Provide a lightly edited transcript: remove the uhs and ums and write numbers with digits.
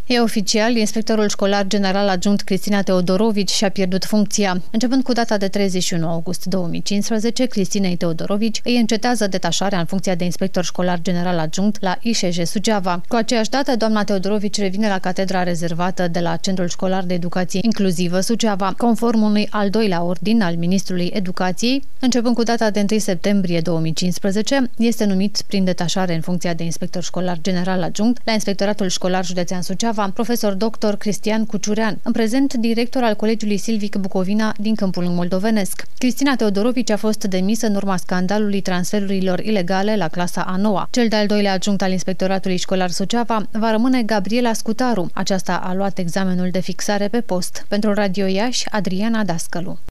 E oficial, inspectorul școlar general adjunct Cristina Teodorovici și-a pierdut funcția. Începând cu data de 31 august 2015, Cristinei Teodorovici îi încetează detașarea în funcția de inspector școlar general adjunct la ISJ Suceava. Cu aceeași dată, doamna Teodorovici revine la catedra rezervată de la Centrul Școlar de Educație Inclusivă Suceava, conform unui al doilea ordin al Ministrului Educației. Începând cu data de 1 septembrie 2015, este numit prin detașare în funcția de inspector școlar general adjunct la Inspectoratul Școlar Județean Suceava, profesor dr. Cristian Cuciurean, în prezent director al Colegiului Silvic Bucovina din Câmpul Moldovenesc. Cristina Teodorovici a fost demisă în urma scandalului transferurilor ilegale la clasa a 9-a. Cel de-al doilea adjunct al Inspectoratului Școlar Suceava va rămâne Gabriela Scutaru. Aceasta a luat examenul de fixare pe post. Pentru Radio Iași, Adriana Dascălu.